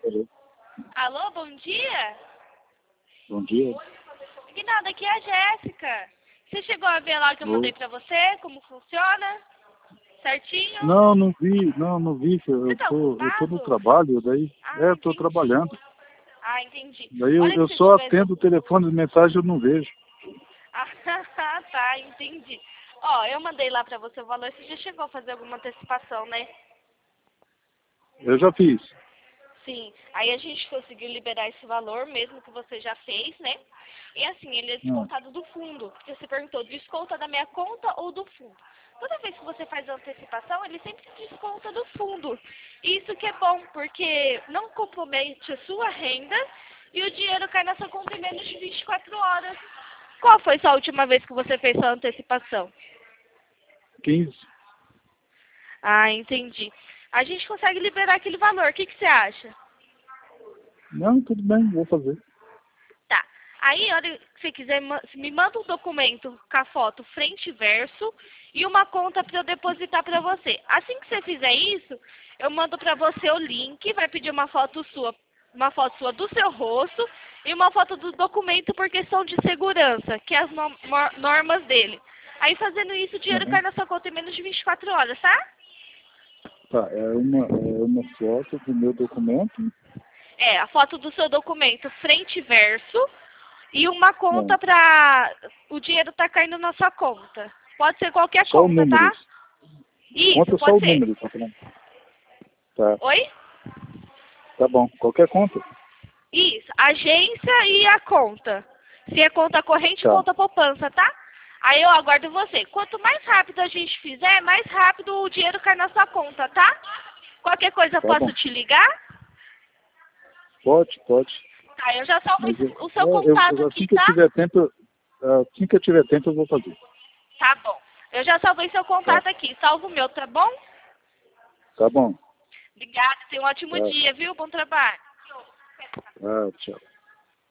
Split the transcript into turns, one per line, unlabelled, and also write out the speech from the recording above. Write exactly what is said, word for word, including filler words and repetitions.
Alô?
Alô, bom dia?
Bom dia.
Que nada, aqui é a Jéssica. Você chegou a ver lá que eu
Oi.
mandei pra você, como funciona? Certinho?
Não, não vi, não, não vi. Eu
Você tá
tô, eu tô no
ocupado?
trabalho, daí.
Ah,
É, eu tô
entendi.
trabalhando.
Ah, entendi.
Daí eu,
Olha que
eu
se
só
tivesse...
atendo o telefone de mensagem, eu não vejo.
Ah, tá, entendi. Ó, eu mandei lá pra você o valor, você já chegou a fazer alguma antecipação, né?
Eu já fiz.
Sim, aí a gente conseguiu liberar esse valor, mesmo que você já fez, né? E assim, ele é
Hum.
descontado do fundo. Porque você perguntou, desconta da minha conta ou do fundo? Toda vez que você faz a antecipação, ele sempre desconta do fundo. Isso que é bom, porque não compromete a sua renda e o dinheiro cai na sua conta em menos de vinte e quatro horas. Qual foi sua última vez que você fez sua antecipação?
quinze.
Ah, entendi. A gente consegue liberar aquele valor, o que, que você acha?
Não, tudo bem, vou fazer.
Tá. Aí, a hora que você quiser, ma- me manda um documento com a foto frente e verso e uma conta para eu depositar para você. Assim que você fizer isso, eu mando para você o link, vai pedir uma foto sua, uma foto sua do seu rosto e uma foto do documento por questão de segurança, que é as no- mor- normas dele. Aí, fazendo isso, o dinheiro
Uhum.
cai na sua conta em menos de vinte e quatro horas, tá?
Tá, é uma, é uma foto do meu documento.
É, a foto do seu documento frente e verso e uma
Não,
conta pra o dinheiro tá caindo na sua conta. Pode ser qualquer
só o
conta,
número.
tá? Isso,
Conta só
pode
o
ser.
número, tá falando? Tá,
Oi?
tá bom. Qualquer conta?
Isso, agência e a conta. Se é conta corrente,
Tá,
conta poupança, tá? Aí eu aguardo você. Quanto mais rápido a gente fizer, mais rápido o dinheiro cai na sua conta, tá? Qualquer coisa eu
tá
posso
bom.
te ligar?
Pode, pode.
Tá, eu já salvo
Mas eu,
o seu
é,
contato
eu- assim
aqui,
que eu
tá?
tiver tempo, eu- assim que eu tiver tempo eu vou fazer.
Tá bom. Eu já salvei seu
Tá,
contato aqui. Salvo o meu, tá bom?
tá bom.
Obrigada, tenha um ótimo
Tá,
dia, viu? Bom trabalho.
tá, tchau.